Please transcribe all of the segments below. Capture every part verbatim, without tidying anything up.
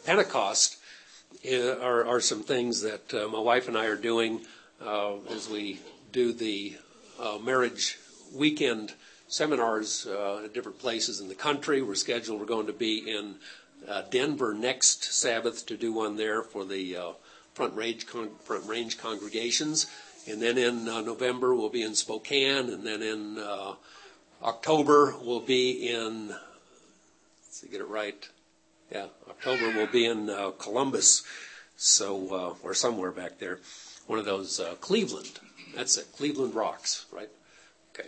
Pentecost uh, are, are some things that uh, my wife and I are doing uh, as we do the uh, marriage weekend seminars uh, at different places in the country. We're scheduled, we're going to be in uh, Denver next Sabbath to do one there for the uh, front range con- front range congregations. And then in uh, November we'll be in Spokane, and then in uh, October we'll be in, let's get it right, yeah, October we'll be in uh, Columbus, so uh, or somewhere back there, one of those, uh, Cleveland, that's it, Cleveland Rocks, right? Okay.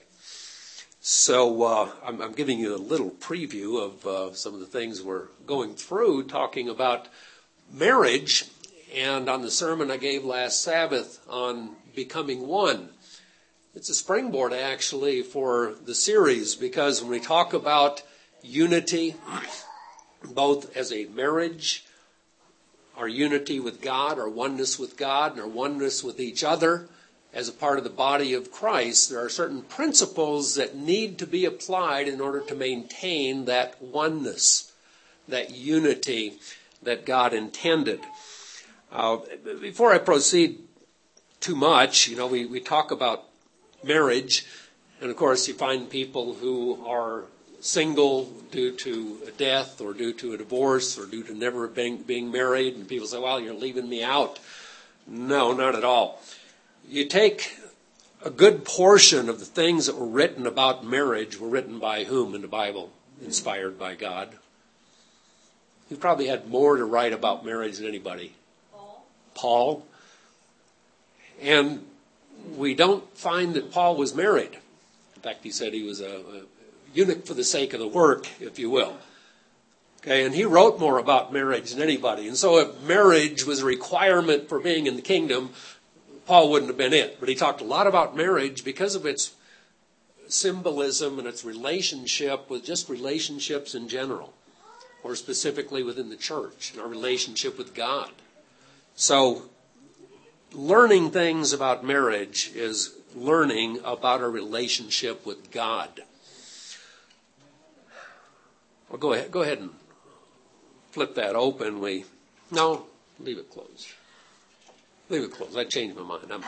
So uh, I'm, I'm giving you a little preview of uh, some of the things we're going through, talking about marriage, and on the sermon I gave last Sabbath on becoming one. It's a springboard, actually, for the series, because when we talk about unity, both as a marriage, our unity with God, our oneness with God, and our oneness with each other as a part of the body of Christ, there are certain principles that need to be applied in order to maintain that oneness, that unity that God intended. Uh, before I proceed too much, you know, we, we talk about marriage, and of course you find people who are single due to a death or due to a divorce or due to never being, being married, and people say, well, you're leaving me out. No, not at all. You take a good portion of the things that were written about marriage were written by whom in the Bible? Inspired by God. He probably had more to write about marriage than anybody. Paul. Paul. And we don't find that Paul was married. In fact, he said he was a, a eunuch for the sake of the work, if you will. Okay, and he wrote more about marriage than anybody. And so if marriage was a requirement for being in the kingdom, Paul wouldn't have been it. But he talked a lot about marriage because of its symbolism and its relationship with just relationships in general, or specifically within the church and our relationship with God. So learning things about marriage is learning about our relationship with God. Well, go ahead, go ahead and flip that open. We no, leave it closed. Leave it closed. I changed my mind. I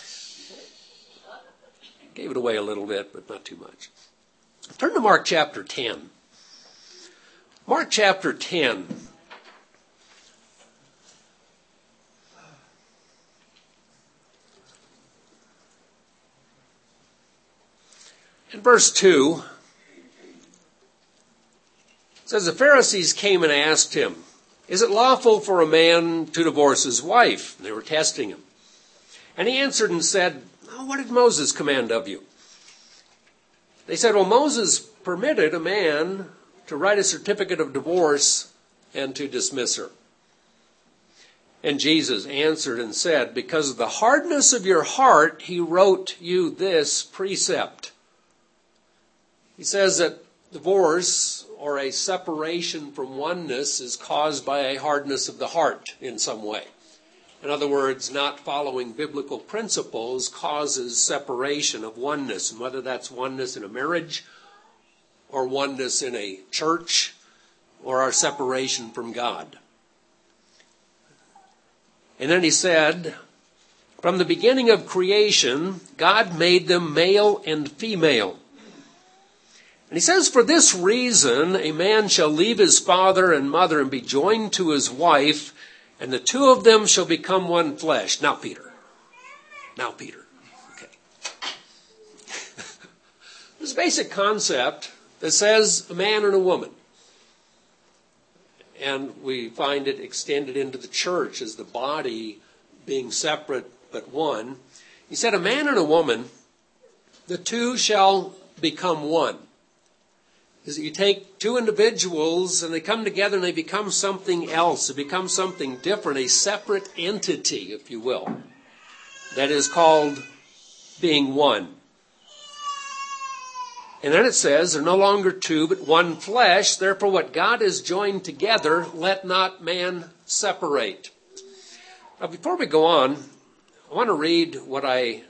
gave it away a little bit, but not too much. Turn to Mark chapter ten. Mark chapter ten. In verse two, it says, the Pharisees came and asked him, is it lawful for a man to divorce his wife? They were testing him. And he answered and said, oh, what did Moses command of you? They said, well, Moses permitted a man to write a certificate of divorce and to dismiss her. And Jesus answered and said, because of the hardness of your heart, he wrote you this precept. He says that divorce or a separation from oneness is caused by a hardness of the heart in some way. In other words, not following biblical principles causes separation of oneness, and whether that's oneness in a marriage or oneness in a church or our separation from God. And then he said, from the beginning of creation, God made them male and female. And he says, for this reason, a man shall leave his father and mother and be joined to his wife, and the two of them shall become one flesh. Now, Peter. Now, Peter. Okay. This basic concept that says a man and a woman. And we find it extended into the church as the body being separate but one. He said, a man and a woman, the two shall become one. Is that you take two individuals and they come together and they become something else. They become something different, a separate entity, if you will. That is called being one. And then it says, they're no longer two, but one flesh. Therefore, what God has joined together, let not man separate. Now, before we go on, I want to read what I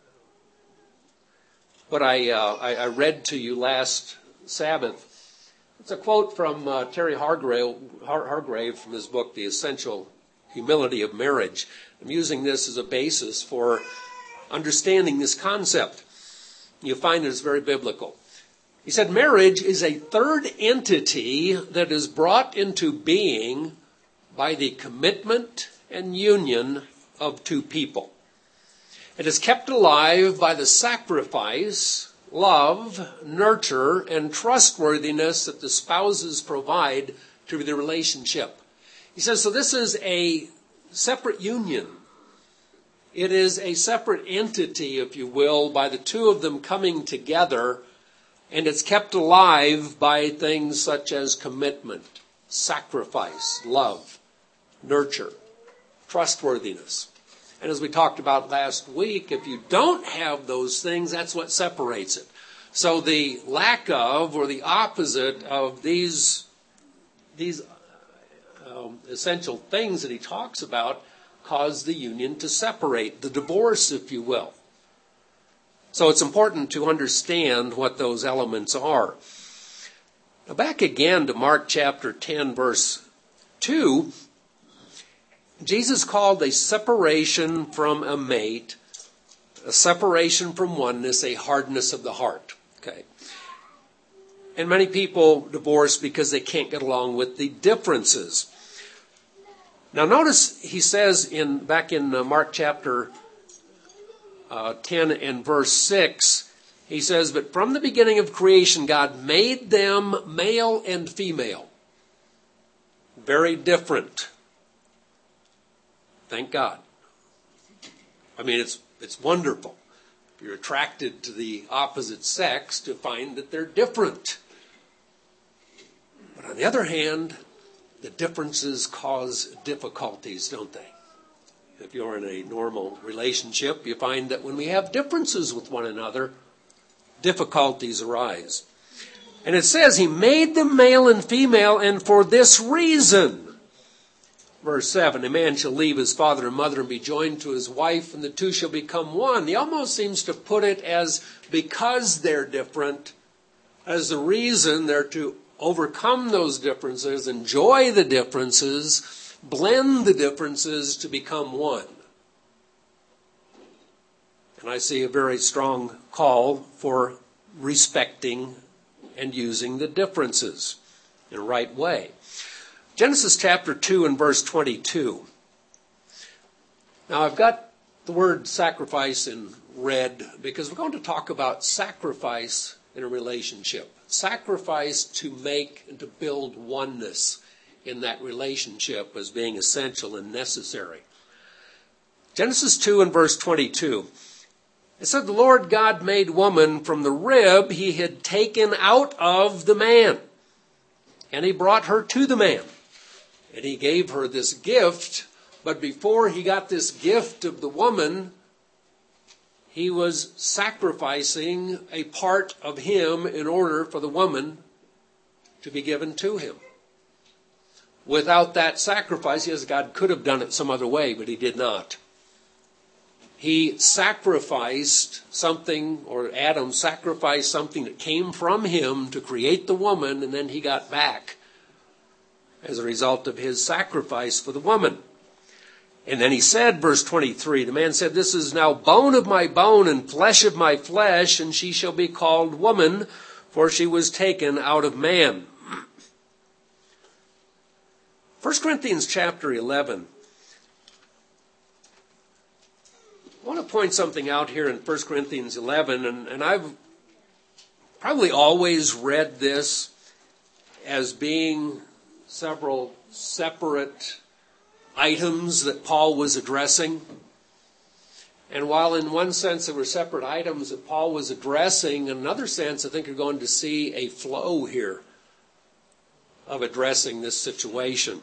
what I uh, I, I read to you last Sabbath It's a quote from uh, Terry Hargrave, Har- Hargrave from his book, The Essential Humility of Marriage. I'm using this as a basis for understanding this concept. You find that it's very biblical. He said, marriage is a third entity that is brought into being by the commitment and union of two people. It is kept alive by the sacrifice, love, nurture, and trustworthiness that the spouses provide to the relationship. He says, so this is a separate union. It is a separate entity, if you will, by the two of them coming together, and it's kept alive by things such as commitment, sacrifice, love, nurture, trustworthiness. And as we talked about last week, if you don't have those things, that's what separates it. So the lack of or the opposite of these, these um, essential things that he talks about cause the union to separate, the divorce, if you will. So it's important to understand what those elements are. Now back again to Mark chapter ten, verse two. Jesus called a separation from a mate, a separation from oneness, a hardness of the heart. Okay. And many people divorce because they can't get along with the differences. Now notice he says in back in Mark chapter uh, ten and verse six, he says, but from the beginning of creation, God made them male and female. Very different. Thank God. I mean, it's it's wonderful. If you're attracted to the opposite sex, to find that they're different. But on the other hand, the differences cause difficulties, don't they? If you're in a normal relationship, you find that when we have differences with one another, difficulties arise. And it says, he made them male and female, and for this reason. Verse seven, a man shall leave his father and mother and be joined to his wife, and the two shall become one. He almost seems to put it as because they're different, as the reason they're to overcome those differences, enjoy the differences, blend the differences to become one. And I see a very strong call for respecting and using the differences in a right way. Genesis chapter two and verse twenty-two. Now I've got the word sacrifice in red because we're going to talk about sacrifice in a relationship. Sacrifice to make and to build oneness in that relationship as being essential and necessary. Genesis two and verse twenty-two. It said, the Lord God made woman from the rib he had taken out of the man. And he brought her to the man. And he gave her this gift. But before he got this gift of the woman, he was sacrificing a part of him in order for the woman to be given to him. Without that sacrifice, yes, God could have done it some other way, but he did not. He sacrificed something, or Adam sacrificed something that came from him to create the woman, and then he got back as a result of his sacrifice for the woman. And then he said, verse twenty-three, the man said, this is now bone of my bone and flesh of my flesh, and she shall be called woman, for she was taken out of man. First Corinthians chapter eleven. I want to point something out here in First Corinthians eleven, and, and I've probably always read this as being several separate items that Paul was addressing. And while in one sense there were separate items that Paul was addressing, in another sense I think you're going to see a flow here of addressing this situation.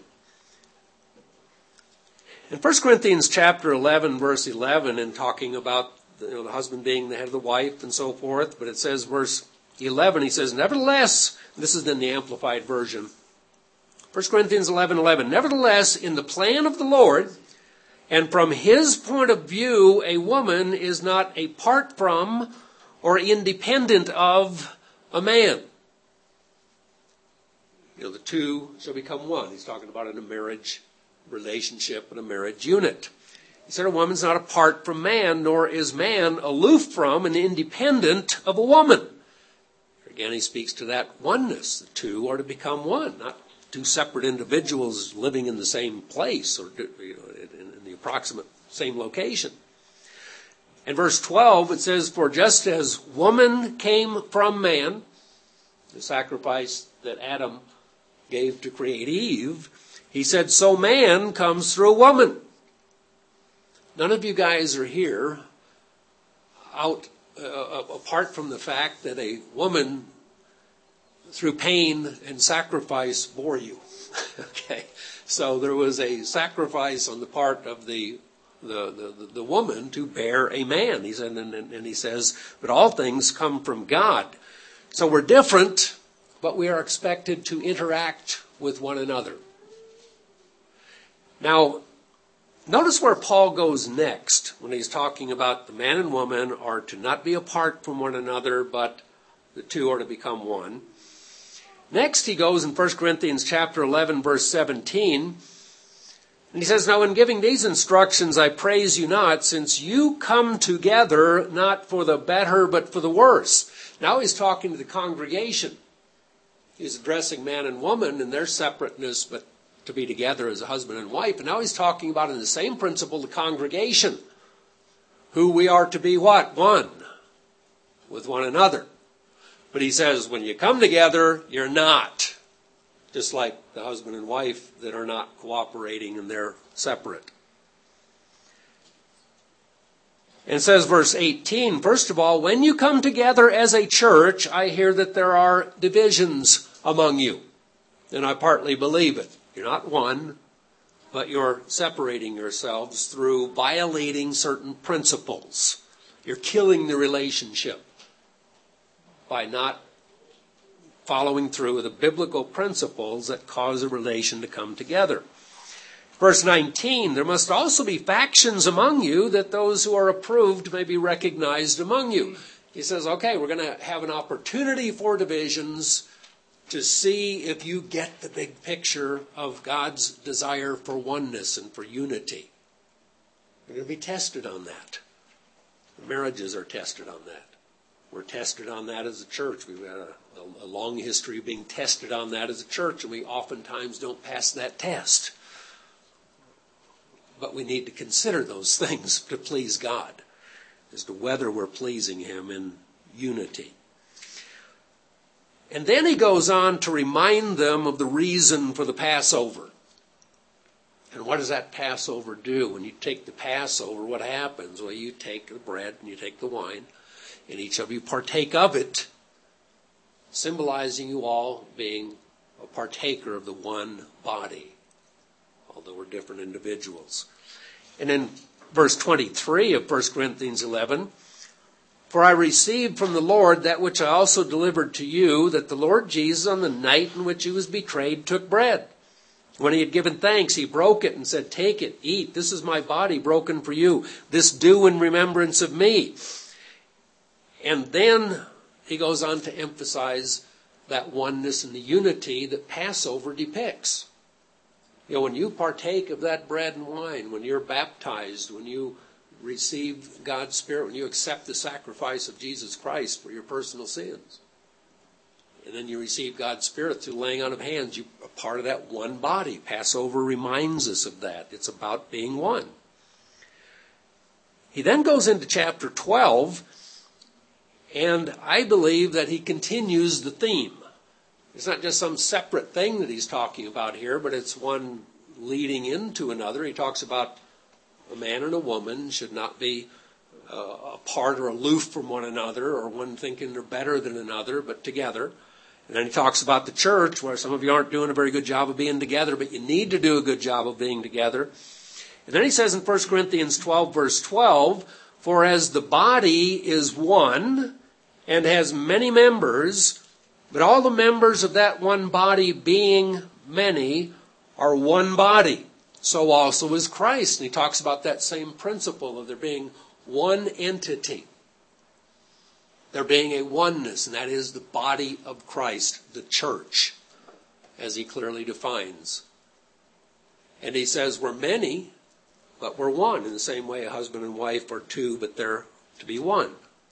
In First Corinthians chapter eleven, verse eleven, in talking about you know, the husband being the head of the wife and so forth, but it says, verse eleven, he says, nevertheless, this is in the Amplified Version, First Corinthians eleven eleven, nevertheless, in the plan of the Lord, and from his point of view, a woman is not apart from or independent of a man. You know, the two shall become one. He's talking about in a marriage relationship and a marriage unit. He said a woman's not apart from man, nor is man aloof from and independent of a woman. Again, he speaks to that oneness. The two are to become one, not two separate individuals living in the same place or you know, in the approximate same location. In verse twelve, it says, for just as woman came from man, the sacrifice that Adam gave to create Eve, he said, so man comes through a woman. None of you guys are here out uh, apart from the fact that a woman through pain and sacrifice bore you. Okay, so there was a sacrifice on the part of the the the, the woman to bear a man. He said, and, and, and he says, but all things come from God. So we're different, but we are expected to interact with one another. Now, notice where Paul goes next when he's talking about the man and woman are to not be apart from one another, but the two are to become one. Next he goes in First Corinthians chapter eleven, verse seventeen, and he says, now in giving these instructions I praise you not, since you come together not for the better, but for the worse. Now he's talking to the congregation. He's addressing man and woman in their separateness, but to be together as a husband and wife. And now he's talking about in the same principle the congregation, who we are to be what? One with one another. But he says when you come together, you're not. Just like the husband and wife that are not cooperating and they're separate. And it says verse eighteen, first of all, when you come together as a church, I hear that there are divisions among you. And I partly believe it. You're not one, but you're separating yourselves through violating certain principles. You're killing the relationship by not following through with the biblical principles that cause a relation to come together. Verse nineteen, there must also be factions among you, that those who are approved may be recognized among you. He says, okay, we're going to have an opportunity for divisions to see if you get the big picture of God's desire for oneness and for unity. We're going to be tested on that. Marriages are tested on that. We're tested on that as a church. We've had a, a, a long history of being tested on that as a church, and we oftentimes don't pass that test. But we need to consider those things to please God as to whether we're pleasing Him in unity. And then he goes on to remind them of the reason for the Passover. And what does that Passover do? When you take the Passover, what happens? Well, you take the bread and you take the wine, and each of you partake of it, symbolizing you all being a partaker of the one body, although we're different individuals. And in verse twenty-three of First Corinthians eleven, for I received from the Lord that which I also delivered to you, that the Lord Jesus, on the night in which he was betrayed, took bread. When he had given thanks, he broke it and said, take it, eat. This is my body broken for you. This do in remembrance of me. And then he goes on to emphasize that oneness and the unity that Passover depicts. You know, when you partake of that bread and wine, when you're baptized, when you receive God's Spirit, when you accept the sacrifice of Jesus Christ for your personal sins, and then you receive God's Spirit through laying on of hands, you are part of that one body. Passover reminds us of that. It's about being one. He then goes into chapter twelve, and I believe that he continues the theme. It's not just some separate thing that he's talking about here, but it's one leading into another. He talks about a man and a woman should not be uh, apart or aloof from one another, or one thinking they're better than another, but together. And then he talks about the church, where some of you aren't doing a very good job of being together, but you need to do a good job of being together. And then he says in First Corinthians twelve, verse twelve, for as the body is one and has many members, but all the members of that one body, being many, are one body, so also is Christ. And he talks about that same principle of there being one entity. There being a oneness, and that is the body of Christ, the church. as he clearly defines. And he says we're many, but we're one. In the same way a husband and wife are two, but they're to be one.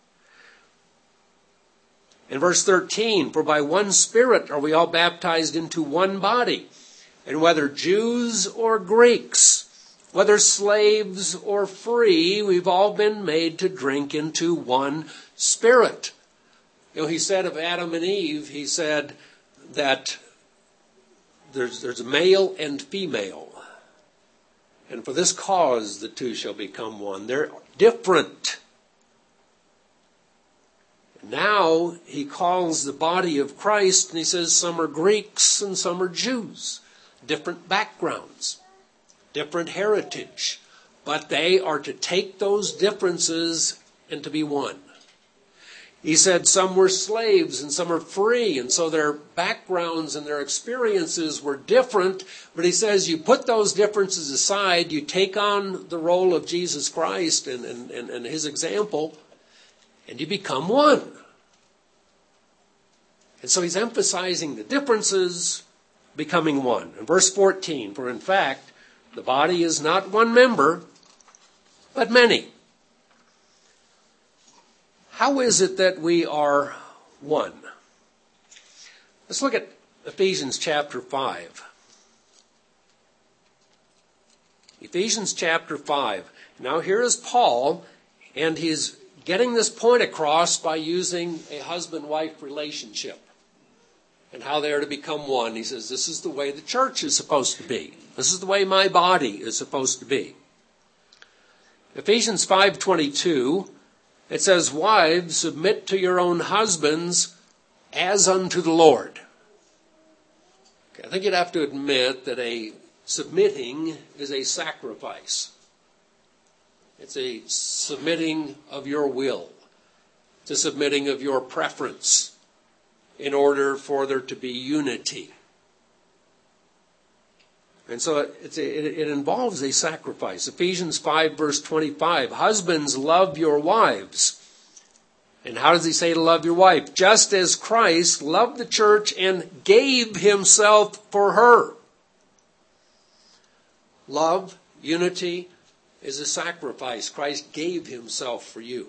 In verse thirteen, for by one Spirit are we all baptized into one body, and whether Jews or Greeks, whether slaves or free, we've all been made to drink into one Spirit. You know, he said of Adam and Eve, he said that there's, there's male and female. And for this cause the two shall become one. They're different. Now he calls the body of Christ and he says some are Greeks and some are Jews. Different backgrounds, different heritage. But they are to take those differences and to be one. He said some were slaves and some are free, and so their backgrounds and their experiences were different. But he says you put those differences aside, you take on the role of Jesus Christ and, and, and, and his example, and you become one. And so he's emphasizing the differences, becoming one. In verse fourteen, for in fact, the body is not one member, but many. How is it that we are one? Let's look at Ephesians chapter five. Ephesians chapter five. Now here is Paul, and he's getting this point across by using a husband-wife relationship and how they are to become one. He says, this is the way the church is supposed to be. This is the way my body is supposed to be. Ephesians five twenty-two, it says, wives, submit to your own husbands as unto the Lord. Okay, I think you'd have to admit that a submitting is a sacrifice. It's a submitting of your will. It's a submitting of your preference in order for there to be unity. And so it's a, it, it involves a sacrifice. Ephesians five verse twenty-five, husbands, love your wives. And how does he say to love your wife? Just as Christ loved the church and gave himself for her. Love, unity, is a sacrifice. Christ gave himself for you.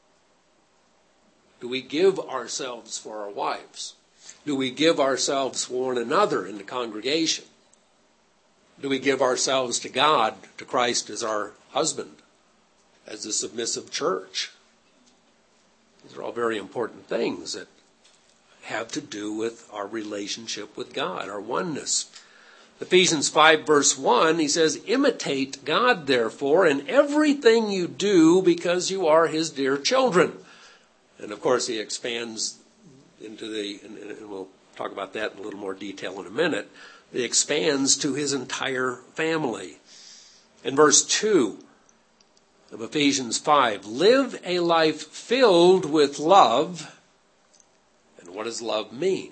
Do we give ourselves for our wives? Do we give ourselves for one another in the congregation? Do we give ourselves to God, to Christ as our husband, as the submissive church? These are all very important things that have to do with our relationship with God, our oneness. Ephesians five verse one, he says, imitate God, therefore, in everything you do because you are his dear children. And of course, he expands into the, and we'll talk about that in a little more detail in a minute, he expands to his entire family. In verse two of Ephesians five, live a life filled with love. And what does love mean?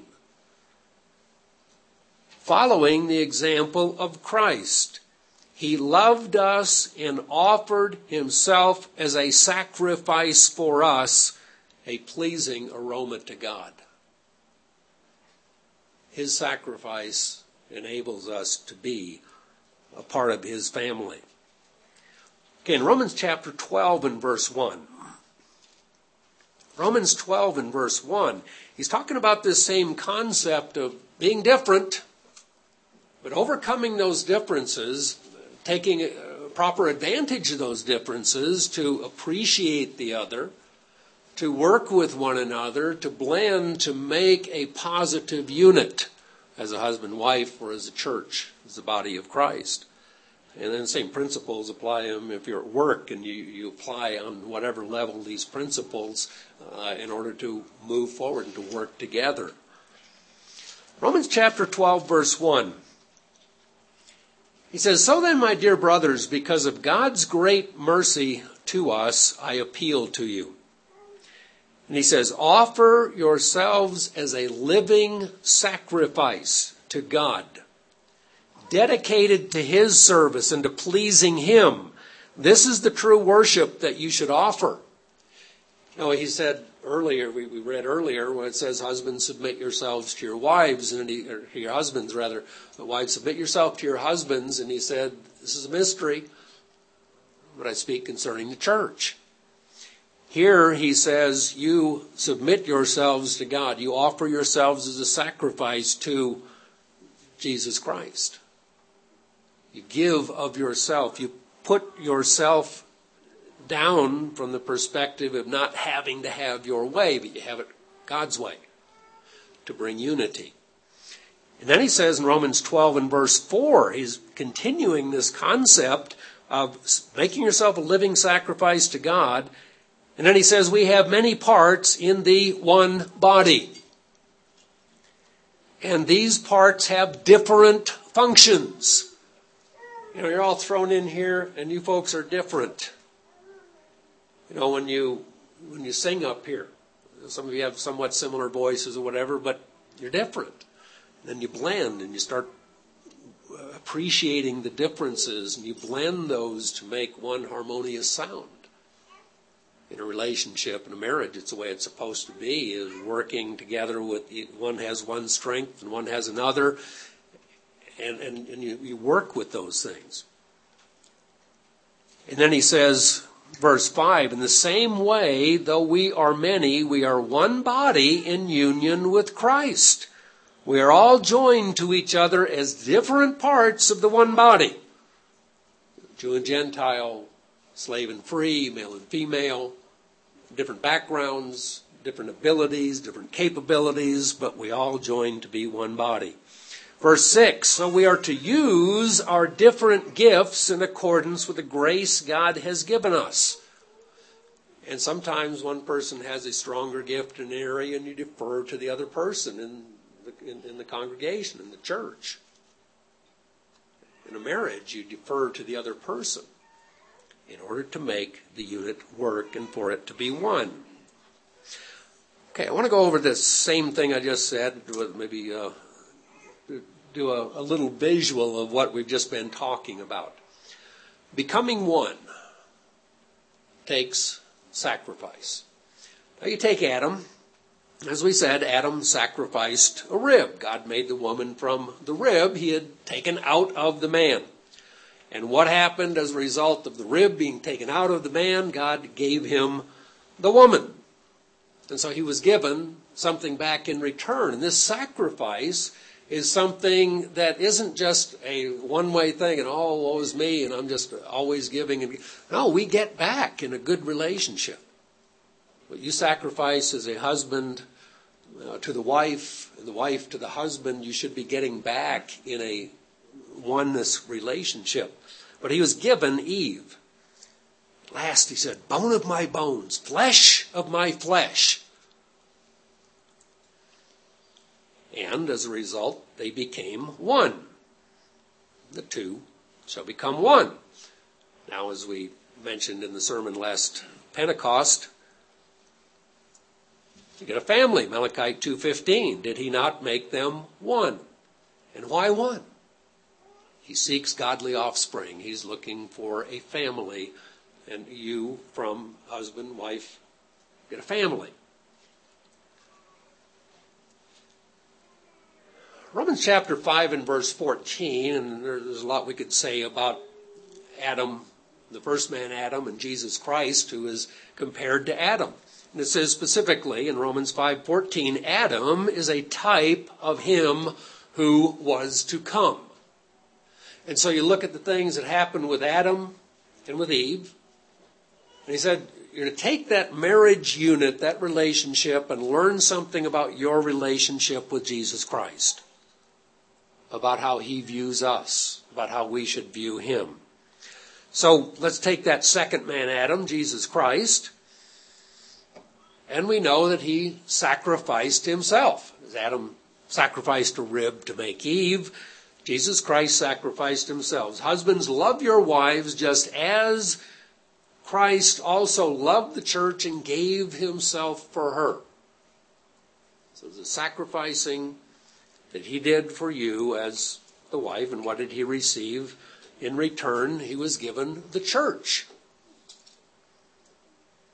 Following the example of Christ. He loved us and offered himself as a sacrifice for us, a pleasing aroma to God. His sacrifice enables us to be a part of his family. Okay, in Romans chapter twelve and verse one. Romans twelve and verse one, he's talking about this same concept of being different, but overcoming those differences, taking proper advantage of those differences to appreciate the other, to work with one another, to blend, to make a positive unit as a husband, wife, or as a church, as the body of Christ. And then the same principles apply them if you're at work and you, you apply on whatever level these principles uh, in order to move forward and to work together. Romans chapter twelve, verse one. He says, so then, my dear brothers, because of God's great mercy to us, I appeal to you. And he says, offer yourselves as a living sacrifice to God, dedicated to his service and to pleasing him. This is the true worship that you should offer. You know, he said earlier, we, we read earlier when it says, husbands, submit yourselves to your wives, and he, or to your husbands rather, but wives, submit yourself to your husbands, and he said, this is a mystery, but I speak concerning the church. Here he says, you submit yourselves to God. You offer yourselves as a sacrifice to Jesus Christ. You give of yourself. You put yourself down from the perspective of not having to have your way, but you have it God's way to bring unity. And then he says in Romans twelve and verse four, he's continuing this concept of making yourself a living sacrifice to God. And then he says, we have many parts in the one body. And these parts have different functions. You know, you're all thrown in here, and you folks are different. You know, when you when you sing up here, some of you have somewhat similar voices or whatever, but you're different. And then you blend, and you start appreciating the differences, and you blend those to make one harmonious sound. In a relationship, in a marriage, it's the way it's supposed to be, is working together with, one has one strength and one has another, and, and, and you, you work with those things. And then he says, verse five, in the same way, though we are many, we are one body in union with Christ. We are all joined to each other as different parts of the one body. Jew and Gentile, slave and free, male and female, different backgrounds, different abilities, different capabilities, but we all join to be one body. Verse six, so we are to use our different gifts in accordance with the grace God has given us. And sometimes one person has a stronger gift in an area and you defer to the other person in the, in, in the congregation, in the church. In a marriage, you defer to the other person in order to make the unit work and for it to be one. Okay, I want to go over this same thing I just said, maybe uh, do a, a little visual of what we've just been talking about. Becoming one takes sacrifice. Now you take Adam. As we said, Adam sacrificed a rib. God made the woman from the rib he had taken out of the man. And what happened as a result of the rib being taken out of the man? God gave him the woman. And so he was given something back in return. And this sacrifice is something that isn't just a one-way thing and, oh, woe is me, and I'm just always giving. And no, we get back in a good relationship. What you sacrifice as a husband uh, to the wife, and the wife to the husband, you should be getting back in a oneness relationship. But he was given Eve. Last he said, bone of my bones, flesh of my flesh. And as a result, they became one. The two shall become one. Now, as we mentioned in the sermon last Pentecost, you get a family, Malachi two fifteen. Did he not make them one? And why one? He seeks godly offspring. He's looking for a family. And you, from husband, wife, get a family. Romans chapter five and verse fourteen, and there's a lot we could say about Adam, the first man Adam, and Jesus Christ, who is compared to Adam. And it says specifically in Romans five fourteen, Adam is a type of him who was to come. And so you look at the things that happened with Adam and with Eve. And he said, you're to take that marriage unit, that relationship, and learn something about your relationship with Jesus Christ. About how he views us. About how we should view him. So let's take that second man Adam, Jesus Christ. And we know that he sacrificed himself. As Adam sacrificed a rib to make Eve, Jesus Christ sacrificed himself. Husbands, love your wives just as Christ also loved the church and gave himself for her. So the sacrificing that he did for you as the wife, and what did he receive? In return, he was given the church.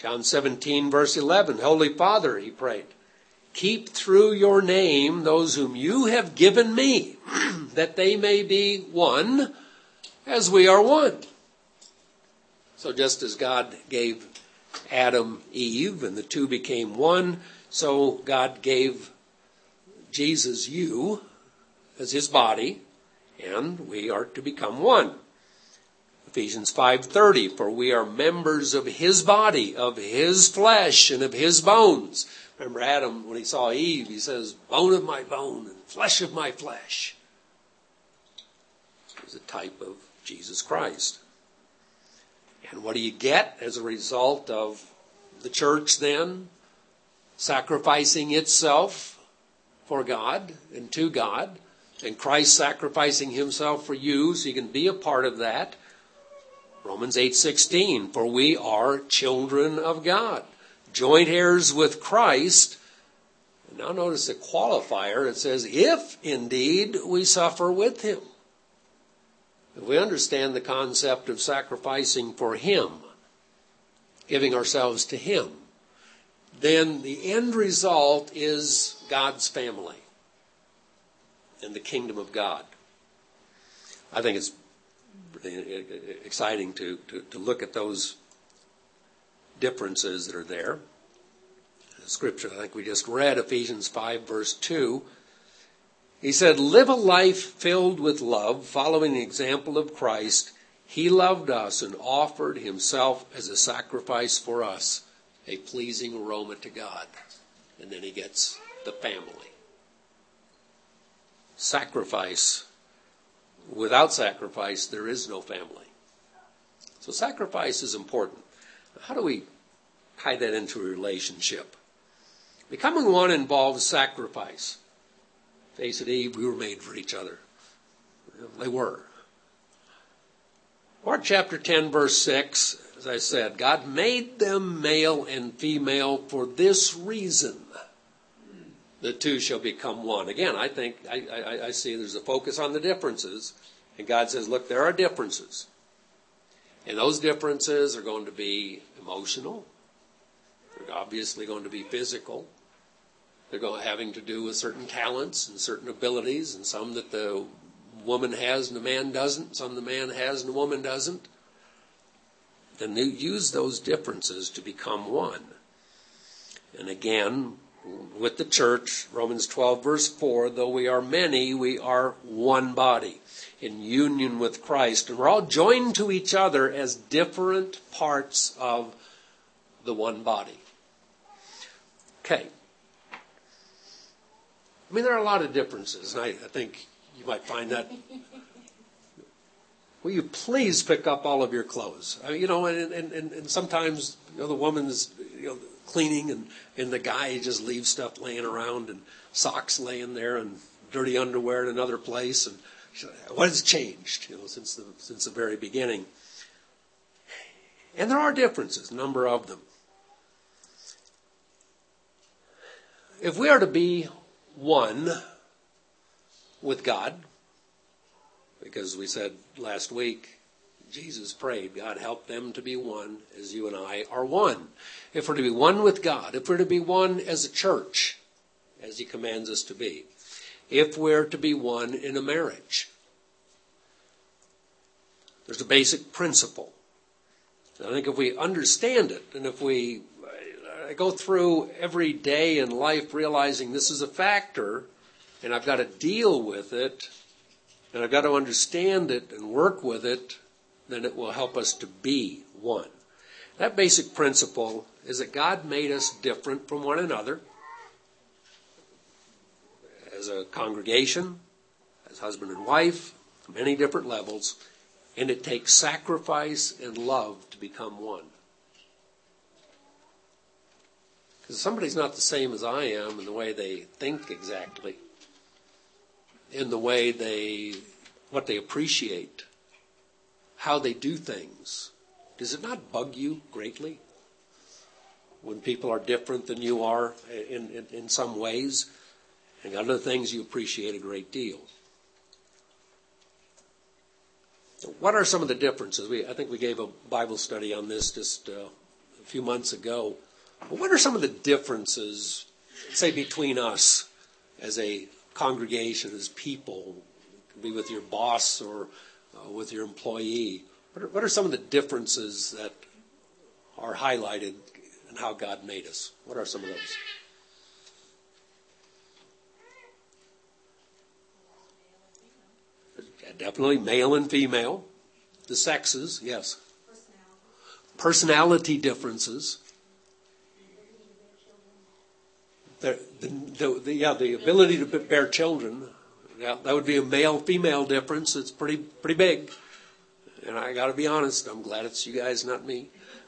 John seventeen, verse eleven, Holy Father, he prayed, keep through your name those whom you have given me, that they may be one as we are one. So just as God gave Adam Eve and the two became one, so God gave Jesus you as his body, and we are to become one. Ephesians five thirty, for we are members of his body, of his flesh, and of his bones. Remember Adam, when he saw Eve, he says, bone of my bone and flesh of my flesh. It was a type of Jesus Christ. And what do you get as a result of the church then sacrificing itself for God and to God, and Christ sacrificing himself for you so you can be a part of that? Romans eight sixteen, for we are children of God, joint heirs with Christ. And now notice the qualifier. It says, if indeed we suffer with him. If we understand the concept of sacrificing for him, giving ourselves to him, then the end result is God's family and the kingdom of God. I think it's exciting to, to, to look at those differences that are there. The scripture, I think we just read, Ephesians five, verse two. He said, live a life filled with love, following the example of Christ. He loved us and offered himself as a sacrifice for us, a pleasing aroma to God. And then he gets the family. Sacrifice. Without sacrifice, there is no family. So sacrifice is important. How do we tie that into a relationship? Becoming one involves sacrifice. Face it, Eve, we were made for each other. They were. Mark chapter ten, verse six, as I said, God made them male and female for this reason. The two shall become one. Again, I think, I, I, I see there's a focus on the differences. And God says, look, there are differences. And those differences are going to be emotional. They're obviously going to be physical. They're going having to do with certain talents and certain abilities, and some that the woman has and the man doesn't, some the man has and the woman doesn't. Then they use those differences to become one. And again, with the church, Romans twelve, verse four, though we are many, we are one body in union with Christ. And we're all joined to each other as different parts of the one body. Okay. I mean, there are a lot of differences, and I, I think you might find that. Will you please pick up all of your clothes? I mean, you know, and, and, and, and sometimes, you know, the woman's, you know, cleaning, and, and the guy just leaves stuff laying around, and socks laying there, and dirty underwear in another place. And what has changed, you know, since the since the very beginning? And there are differences, a number of them. If we are to be one with God, because we said last week, Jesus prayed, God help them to be one as you and I are one. If we're to be one with God, if we're to be one as a church, as he commands us to be, if we're to be one in a marriage, there's a basic principle. And I think if we understand it, and if we I go through every day in life realizing this is a factor, and I've got to deal with it, and I've got to understand it and work with it, then it will help us to be one. That basic principle is that God made us different from one another as a congregation, as husband and wife, many different levels, and it takes sacrifice and love to become one. Because somebody's not the same as I am in the way they think exactly, in the way they, what they appreciate, how they do things. Does it not bug you greatly when people are different than you are in, in, in some ways, and other things you appreciate a great deal? What are some of the differences? We, I think we gave a Bible study on this just uh, a few months ago. What are some of the differences, say, between us as a congregation, as people? It could be with your boss or uh, with your employee. What are, what are some of the differences that are highlighted in how God made us? What are some of those? Yeah, definitely male and female. The sexes, yes. Personality differences. The, the, the, the, yeah, the ability to bear children. Yeah, that would be a male-female difference. It's pretty pretty big. And I got to be honest, I'm glad it's you guys, not me.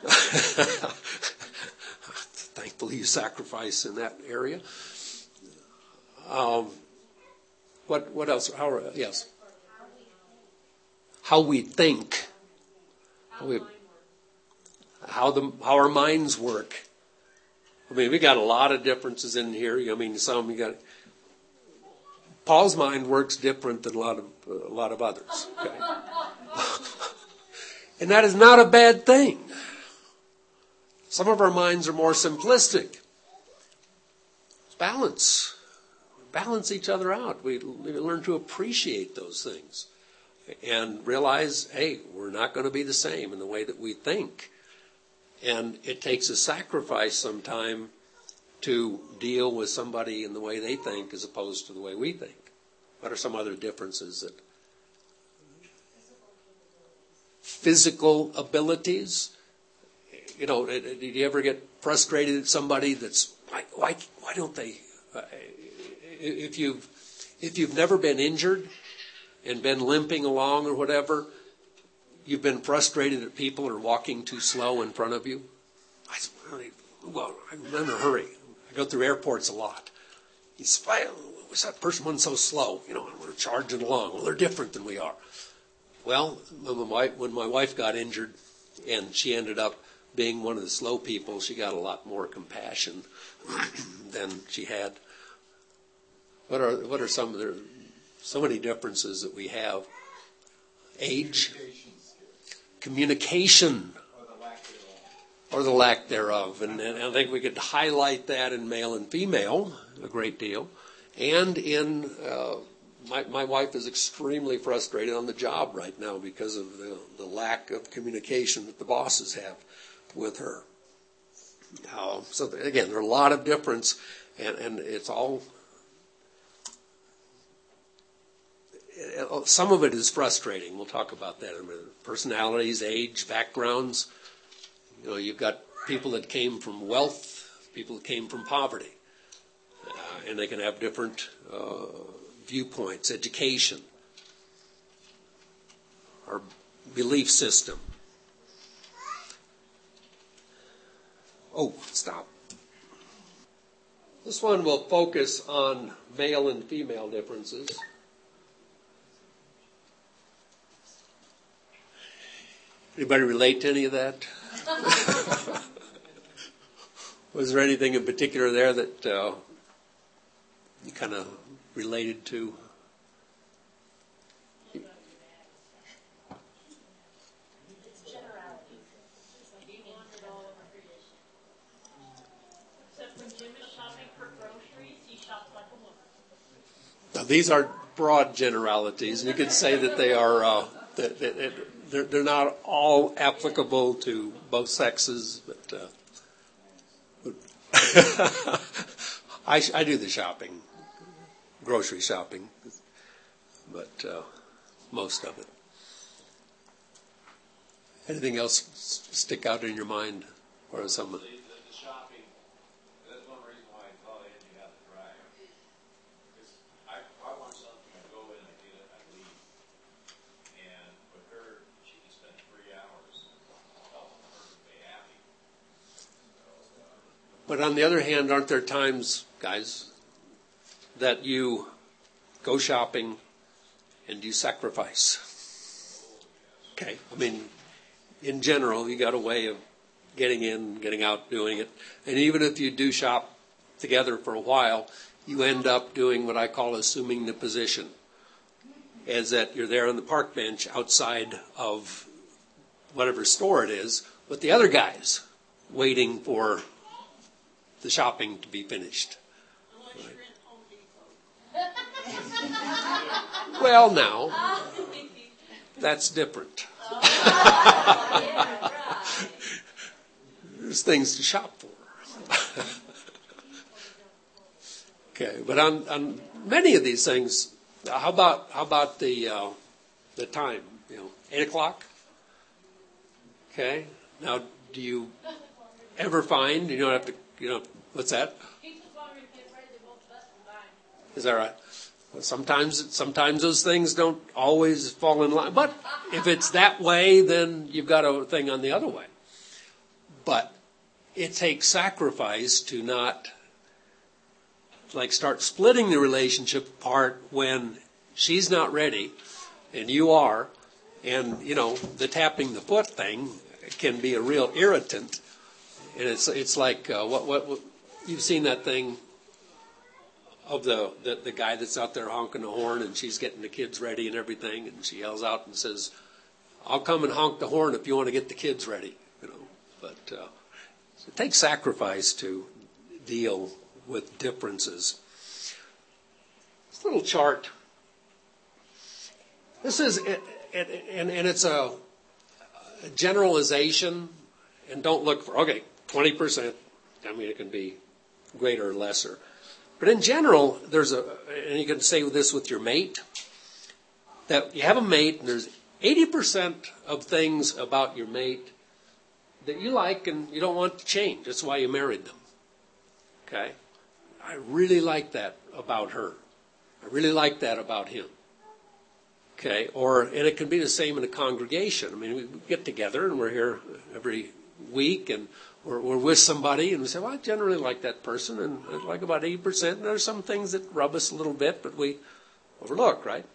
Thankfully, you sacrifice in that area. Um, what what else? How, yes. How we think. How, we, how the how our minds work. I mean, we got a lot of differences in here. I mean, some you got. Paul's mind works different than a lot of a lot of others. Okay? And that is not a bad thing. Some of our minds are more simplistic. It's balance. Balance each other out. We, we learn to appreciate those things and realize, hey, we're not going to be the same in the way that we think. And it takes a sacrifice sometime to deal with somebody in the way they think as opposed to the way we think. What are some other differences? That physical abilities. You know, did you ever get frustrated at somebody that's why why why don't they? Uh, if you've if you've never been injured and been limping along or whatever, you've been frustrated that people are walking too slow in front of you. I well, I'm in a hurry. I go through airports a lot. He's why was that person one so slow? You know, we're charging along. Well, they're different than we are. Well, when my wife, when my wife got injured and she ended up being one of the slow people, she got a lot more compassion than she had. What are what are some of the so many differences that we have? Age, communication, or the lack thereof, and, and I think we could highlight that in male and female a great deal, and in. Uh, My, my wife is extremely frustrated on the job right now because of the, the lack of communication that the bosses have with her. Uh, so again, there are a lot of difference, and, and it's all. It, some of it is frustrating. We'll talk about that in a minute. Personalities, age, backgrounds. You know, you've got people that came from wealth, people that came from poverty, uh, and they can have different. Uh, viewpoints, education, our belief system. Oh, stop. This one will focus on male and female differences. Anybody relate to any of that? Was there anything in particular there that uh, you kind of related to? It's generality. Like you want it all over creation. Except when Jim is shopping for groceries, he shops like a woman. Now, these are broad generalities. You could say that they are uh, that, that, that they're, they're not all applicable to both sexes, but uh, I, I do the shopping. Grocery shopping, but uh, most of it. Anything else stick out in your mind, or some? The, the, the shopping. That's one reason why I thought Angie had the dryer. Because I, I want something, I go in, I get it, I leave. And with her, she can spend three hours helping her to be happy. So, uh, but on the other hand, aren't there times, guys, that you go shopping and you sacrifice? Okay, I mean, in general, you got a way of getting in, getting out, doing it. And even if you do shop together for a while, you end up doing what I call assuming the position. Is that you're there on the park bench outside of whatever store it is with the other guys waiting for the shopping to be finished. Unless you're in Home Depot. Well, now, that's different. There's things to shop for. Okay, but on, on many of these things, how about how about the uh, the time? You know, eight o'clock. Okay. Now, do you ever find you don't have to? You know, what's that? Is that right? Well, sometimes sometimes those things don't always fall in line. But if it's that way, then you've got a thing on the other way. But it takes sacrifice to not like start splitting the relationship apart when she's not ready and you are. And, you know, the tapping the foot thing can be a real irritant. And it's it's like, uh, what, what what you've seen that thing of the, the the guy that's out there honking the horn and she's getting the kids ready and everything. And she yells out and says, I'll come and honk the horn if you want to get the kids ready. You know, but uh, it takes sacrifice to deal with differences. This little chart. This is, and, and it's a, a generalization, and don't look for, okay, twenty percent. I mean, it can be greater or lesser. But in general, there's a, and you can say this with your mate, that you have a mate, and there's eighty percent of things about your mate that you like and you don't want to change. That's why you married them. Okay? I really like that about her. I really like that about him. Okay? Or, and it can be the same in a congregation. I mean, we get together and we're here every week and we're, we're with somebody and we say, well, I generally like that person and I like about eighty percent. And there's some things that rub us a little bit, but we overlook, right?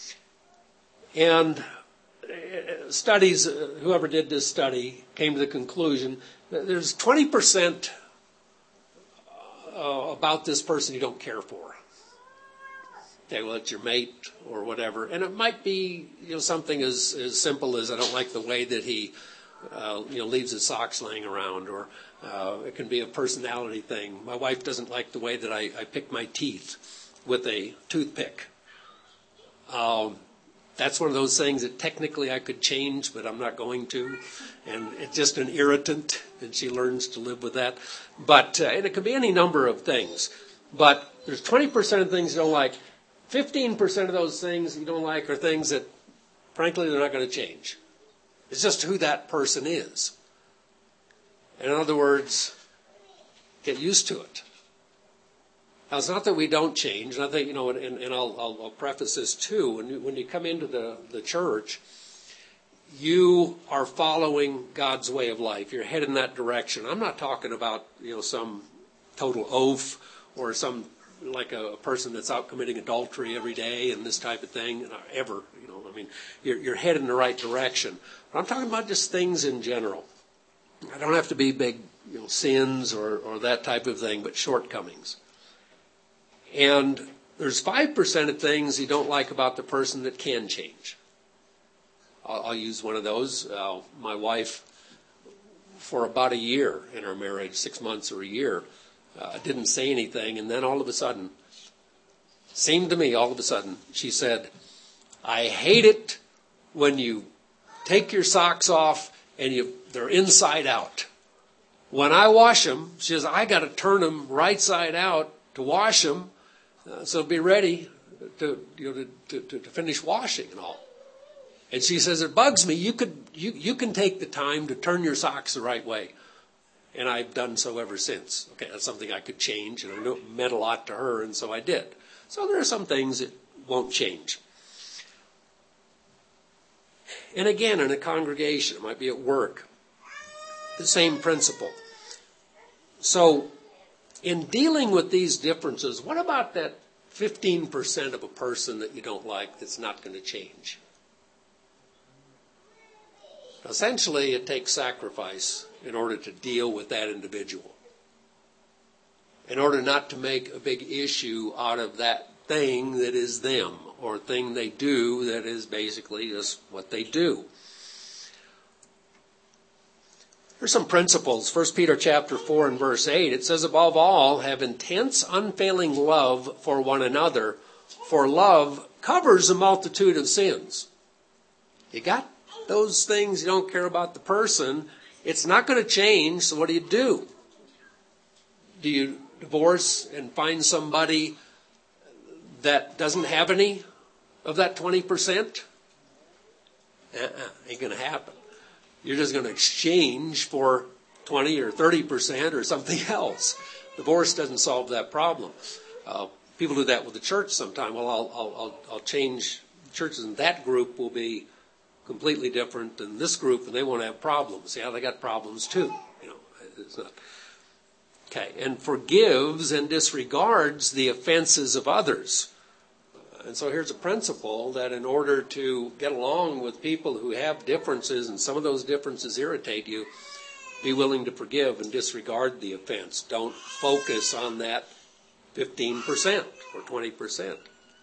And studies, uh, whoever did this study came to the conclusion that there's twenty percent uh, about this person you don't care for. Okay, well, it's your mate or whatever. And it might be, you know, something as, as simple as I don't like the way that he, uh, you know, leaves his socks laying around. Or uh, it can be a personality thing. My wife doesn't like the way that I, I pick my teeth with a toothpick. Um, That's one of those things that technically I could change, but I'm not going to. And it's just an irritant, and she learns to live with that. But, uh, and it could be any number of things. But there's twenty percent of things you don't like. fifteen percent of those things you don't like are things that, frankly, they're not going to change. It's just who that person is. In other words, get used to it. Now, it's not that we don't change, and I think, you know, and, and I'll, I'll, I'll preface this too. When you, when you come into the, the church, you are following God's way of life. You're heading that direction. I'm not talking about, you know, some total oaf or some, like a, a person that's out committing adultery every day and this type of thing, ever, you know, I mean, you're, you're heading in the right direction. But I'm talking about just things in general. I don't have to be big, you know, sins or, or that type of thing, but shortcomings. And there's five percent of things you don't like about the person that can change. I'll, I'll use one of those. Uh, my wife, for about a year in our marriage, six months or a year, uh, didn't say anything. And then all of a sudden, seemed to me all of a sudden, she said, I hate it when you take your socks off and you they're inside out. When I wash them, she says, I got to turn them right side out to wash them. Uh, so be ready to, you know, to, to, to finish washing and all. And she says, it bugs me. You could, you, you can take the time to turn your socks the right way. And I've done so ever since. Okay, that's something I could change, and I knew it meant a lot to her, and so I did. So there are some things that won't change. And again, in a congregation, it might be at work, the same principle. So, in dealing with these differences, what about that fifteen percent of a person that you don't like that's not going to change? Essentially, it takes sacrifice in order to deal with that individual. In order not to make a big issue out of that thing that is them, or thing they do that is basically just what they do. Here's some principles. First Peter chapter four and verse eight. It says, above all, have intense, unfailing love for one another, for love covers a multitude of sins. You got those things, you don't care about the person, it's not going to change, so what do you do? Do you divorce and find somebody that doesn't have any of that twenty percent? Uh-uh, ain't going to happen. You're just going to exchange for twenty or thirty percent or something else. Divorce doesn't solve that problem. Uh, people do that with the church sometime. Well, I'll, I'll, I'll, I'll change churches, and that group will be completely different than this group, and they won't have problems. Yeah, they got problems too. You know, it's not. Okay, and forgives and disregards the offenses of others. And so here's a principle that in order to get along with people who have differences, and some of those differences irritate you, be willing to forgive and disregard the offense. Don't focus on that fifteen percent or twenty percent.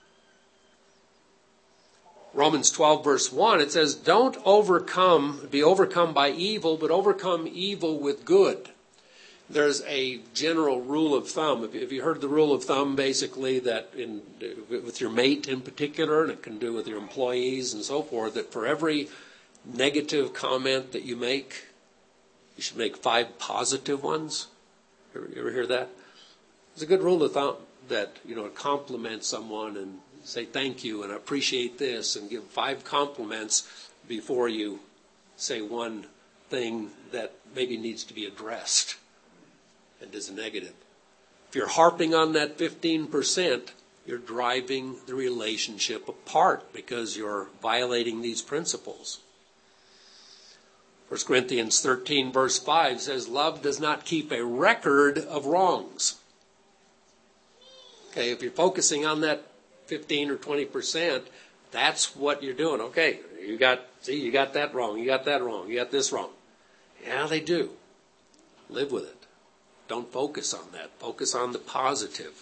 Romans twelve verse one, it says, don't overcome, be overcome by evil, but overcome evil with good. There's a general rule of thumb. Have you heard the rule of thumb, basically, that in, with your mate in particular, and it can do with your employees and so forth, that for every negative comment that you make, you should make five positive ones? You ever, you ever hear that? It's a good rule of thumb that, you know, compliment someone and say thank you and I appreciate this, and give five compliments before you say one thing that maybe needs to be addressed and is a negative. If you're harping on that fifteen percent, you're driving the relationship apart because you're violating these principles. First Corinthians thirteen verse five says, love does not keep a record of wrongs. Okay, if you're focusing on that fifteen or twenty percent, that's what you're doing. Okay, you got, see, you got that wrong, you got that wrong, you got this wrong. Yeah, they do. Live with it. Don't focus on that. Focus on the positive.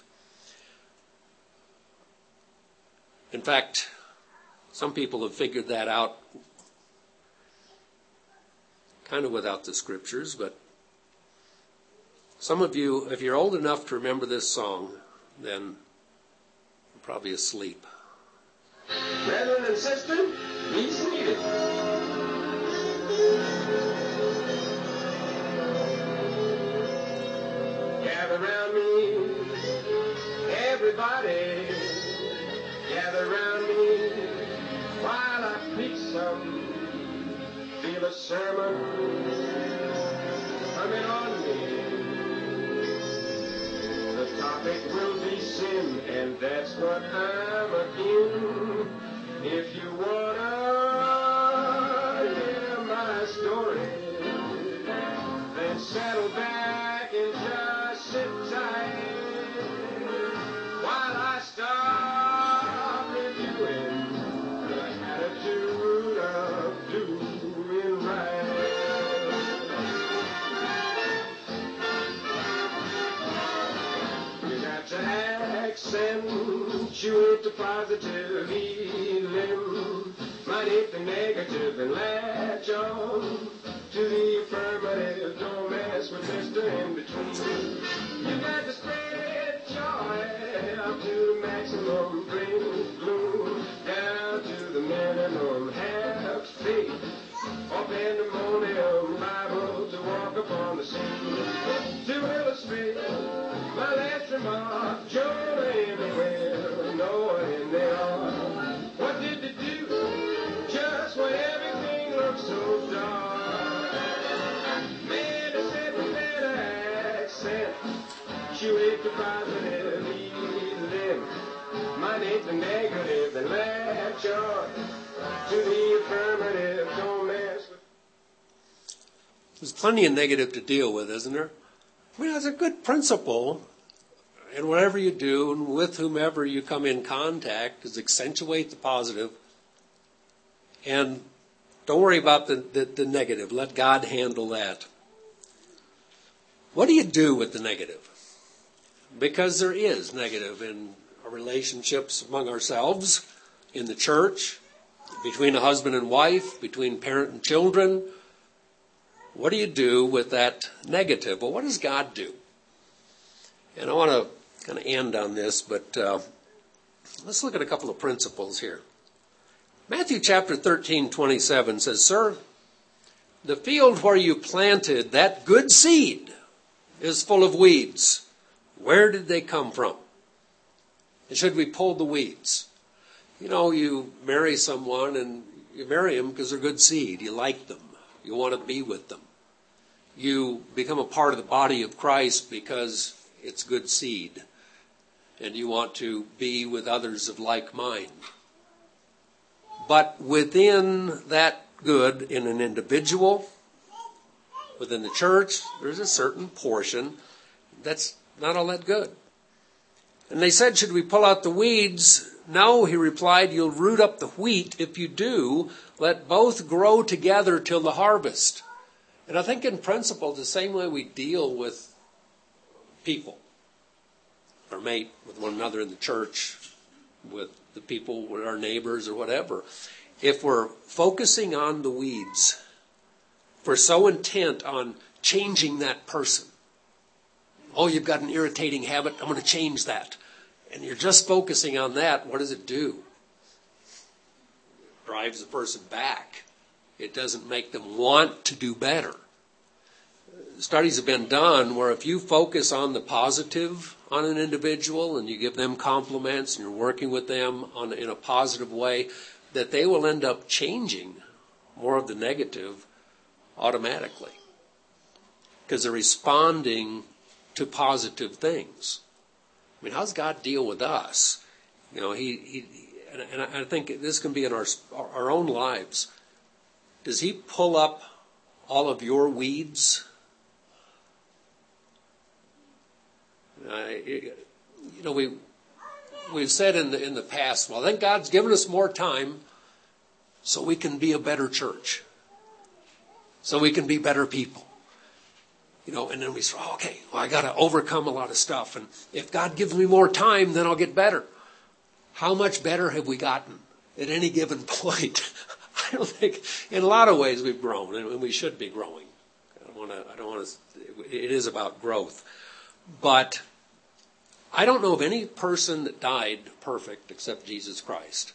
In fact, some people have figured that out kind of without the scriptures, but some of you, if you're old enough to remember this song, then you're probably asleep. Brethren and sister, be seated. Gather round me, everybody. Gather round me while I preach some. Feel a sermon coming on me. The topic will be sin, and that's what I'm again. If you wanna hear my story, then settle back and just sit tight while I start reviewing the attitude of doing right. You got to accentuate the positive, elim, minus the negative, and latch on to the affirmative. Don't mess with Mister In Between. You got to spread joy up to the maximum, bring gloom down to the minimum. Have faith or pandemonium, Bible to walk upon the scene. To illustrate my last remark, Jonah everywhere, Noah in the ark. What did they do just when everything looked so dark? Man, they said with that accent, you hate the positive, elim, minus the negative, and latch on to the affirmative. Don't mess with. There's plenty of negative to deal with, isn't there? I mean, that's a good principle. And whatever you do, and with whomever you come in contact, is accentuate the positive. And don't worry about the, the, the negative. Let God handle that. What do you do with the negative? Because there is negative in our relationships among ourselves, in the church, between a husband and wife, between parent and children. what do you do with that negative? Well, what does God do? And I want to kind of end on this, but uh, let's look at a couple of principles here. Matthew chapter thirteen, twenty-seven says, Sir, the field where you planted that good seed is full of weeds. Where did they come from? And should we pull the weeds? You know, you marry someone and you marry them because they're good seed. You like them. You want to be with them. You become a part of the body of Christ because it's good seed. And you want to be with others of like mind. But within that good, in an individual, within the church, there's a certain portion that's not all that good. And they said, should we pull out the weeds? No, he replied, you'll root up the wheat. If you do, let both grow together till the harvest. And I think in principle, the same way we deal with people, or mate with one another in the church, with the people, with our neighbors or whatever, if we're focusing on the weeds, if we're so intent on changing that person, oh, you've got an irritating habit, I'm going to change that. And you're just focusing on that, what does it do? It drives the person back. It doesn't make them want to do better. Studies have been done where if you focus on the positive on an individual and you give them compliments and you're working with them on, in a positive way, that they will end up changing more of the negative automatically. Because they're responding to positive things. I mean, how does God deal with us? You know, he, he and, and I think this can be in our our own lives. Does he pull up all of your weeds? Uh, you know, we we've said in the in the past, well, I think God's given us more time so we can be a better church, so we can be better people. You know, and then we say, oh, okay, well, I got to overcome a lot of stuff. And if God gives me more time, then I'll get better. How much better have we gotten at any given point? I don't think, in a lot of ways, we've grown, and we should be growing. I don't want to, I don't want to, it is about growth. But I don't know of any person that died perfect except Jesus Christ.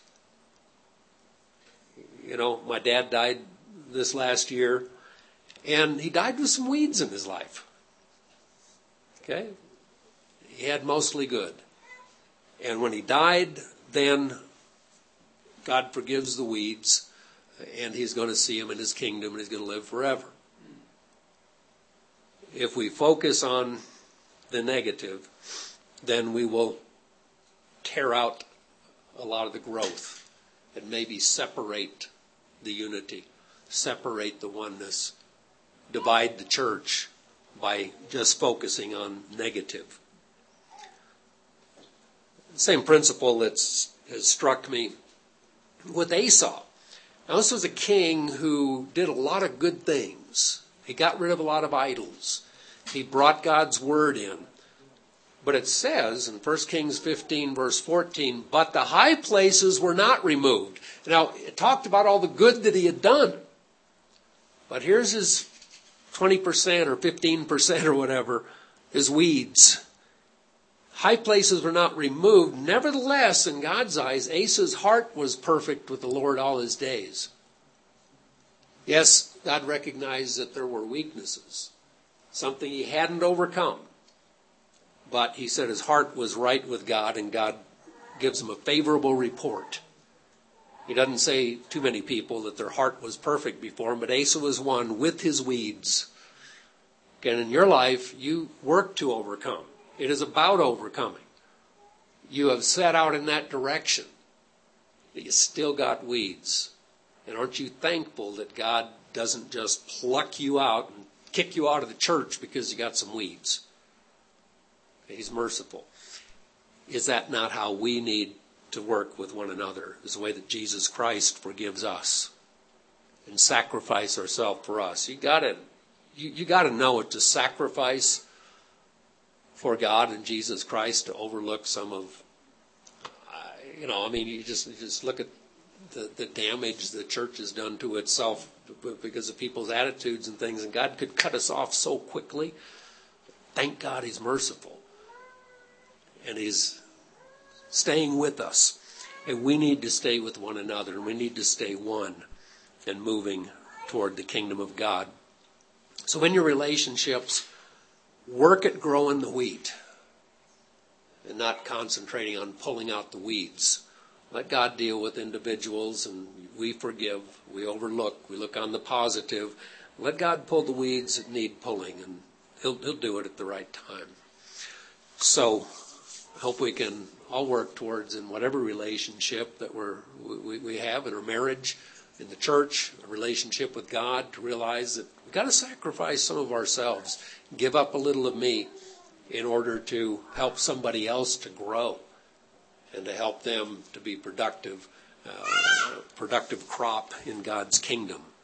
You know, my dad died this last year. And he died with some weeds in his life. Okay? He had mostly good. And when he died, then God forgives the weeds, and he's going to see him in his kingdom, and he's going to live forever. If we focus on the negative, then we will tear out a lot of the growth and maybe separate the unity, separate the oneness, divide the church by just focusing on negative. Same principle that's has struck me with Esau. Now, this was a king who did a lot of good things. He got rid of a lot of idols. He brought God's word in. But it says in First Kings fifteen, verse fourteen, but the high places were not removed. Now, it talked about all the good that he had done. But here's his twenty percent or fifteen percent or whatever, is weeds. High places were not removed. Nevertheless, in God's eyes, Asa's heart was perfect with the Lord all his days. Yes, God recognized that there were weaknesses, something he hadn't overcome. But he said his heart was right with God, and God gives him a favorable report. He doesn't say too many people that their heart was perfect before him, but Asa was one with his weeds. And in your life, you work to overcome. It is about overcoming. You have set out in that direction, but you still got weeds. And aren't you thankful that God doesn't just pluck you out and kick you out of the church because you got some weeds? He's merciful. Is that not how we need to work with one another? Is the way that Jesus Christ forgives us and sacrifice ourselves for us. You gotta, you, you gotta know it to sacrifice for God and Jesus Christ, to overlook some of, uh, you know, I mean, you just you just look at the, the damage the church has done to itself because of people's attitudes and things, and God could cut us off so quickly. Thank God He's merciful. And He's staying with us. And we need to stay with one another, and we need to stay one and moving toward the kingdom of God. So in your relationships, work at growing the wheat and not concentrating on pulling out the weeds. Let God deal with individuals, and we forgive, we overlook, we look on the positive. Let God pull the weeds that need pulling, and He'll, he'll do it at the right time. So I hope we can all work towards, in whatever relationship that we're, we, we have in our marriage, in the church, a relationship with God, to realize that we've got to sacrifice some of ourselves, give up a little of me in order to help somebody else to grow and to help them to be productive, uh, productive crop in God's kingdom.